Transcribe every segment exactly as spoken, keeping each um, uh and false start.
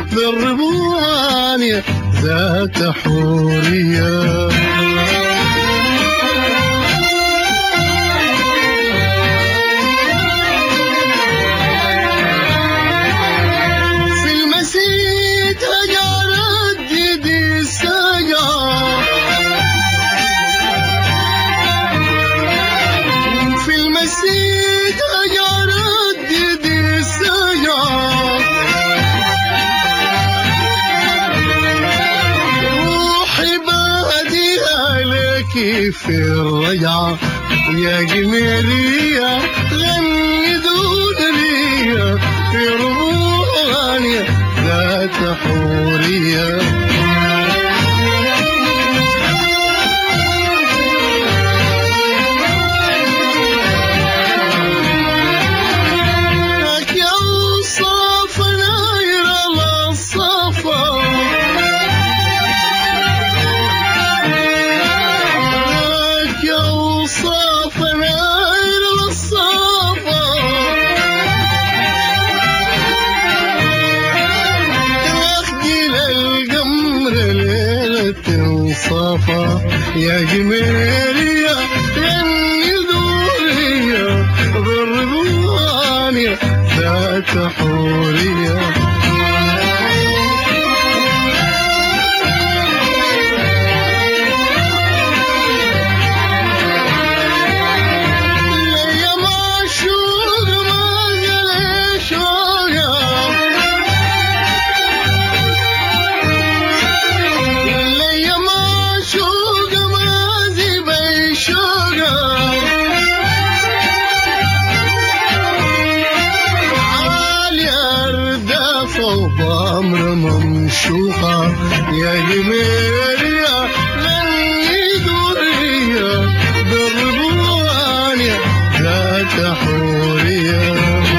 بالرضوان يا ذات حورية. في المسيد هجرت جدي السجار، في المسيد هجرت جدي السجار، روحي بهديها لك في الرجعة يا جميلية، غني دنيا في رضوان يا ذات حورية. لك يا وصاف ناير للصفا، لك يا وصاف ناير للصفا، تاخدي للقمر ليلة صفا يا جميلية، غني دورية بالرضوان يا ذات حورية. ليا معشوق ما قلي شوقة، ليا معشوق ما زبي شوقة، عالي أرداف وبأمر ممشوقة يا جميلية، غني دورية بالرضوان يا ذات حورية.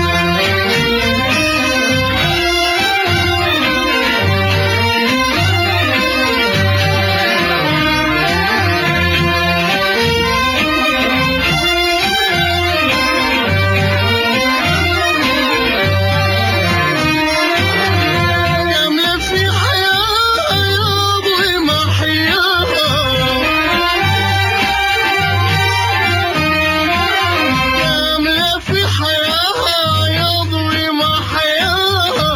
كاملة في حياة يضوي محياها، كاملة في حياة يضوي محياها،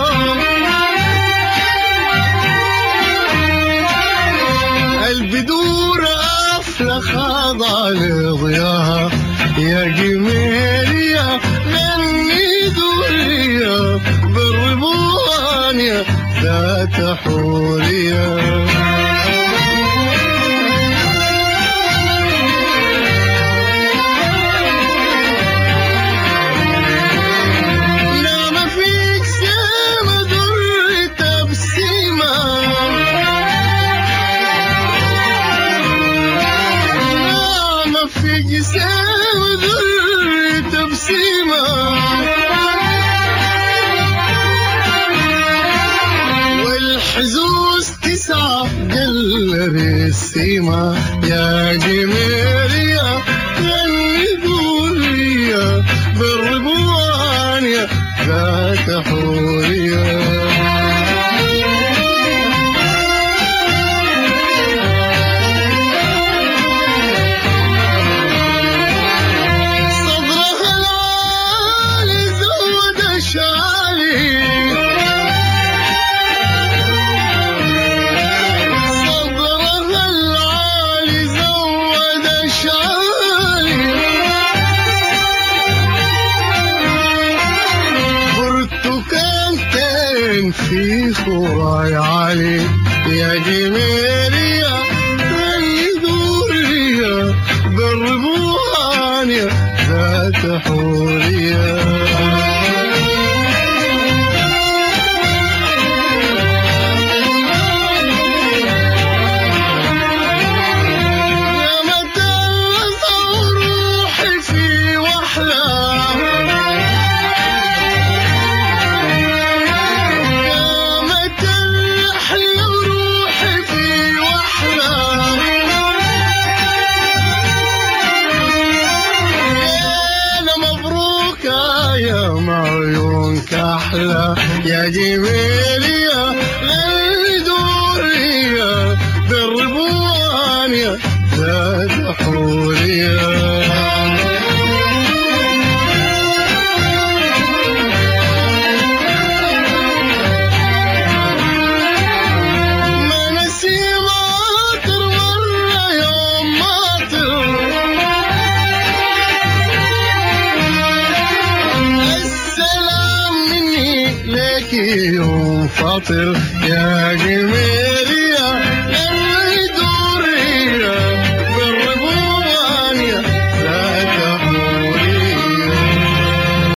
البدور أفلى خاضع لضياها يا جميلية، غني دورية بالرضوان يا ذات حورية. نعم فيك سما در تبسيمة، نعم فيك سما در تبسيمة، والحزوز تسعة قلر السيمة يا جميلية، غني دورية بالرضوان يا ذات حورية. صدرها العالي زود شعري، صدرها العالي زود شعري، برتقالتين في خراي علي يا جميلية، غني دورية بالرضوان يا ذات حورية. يا متى روحي في وحلة، يا متى الحلو روحي في وحلة، يا مبروك يا معيونك أحلى يا جميلية، فاطر يا جميل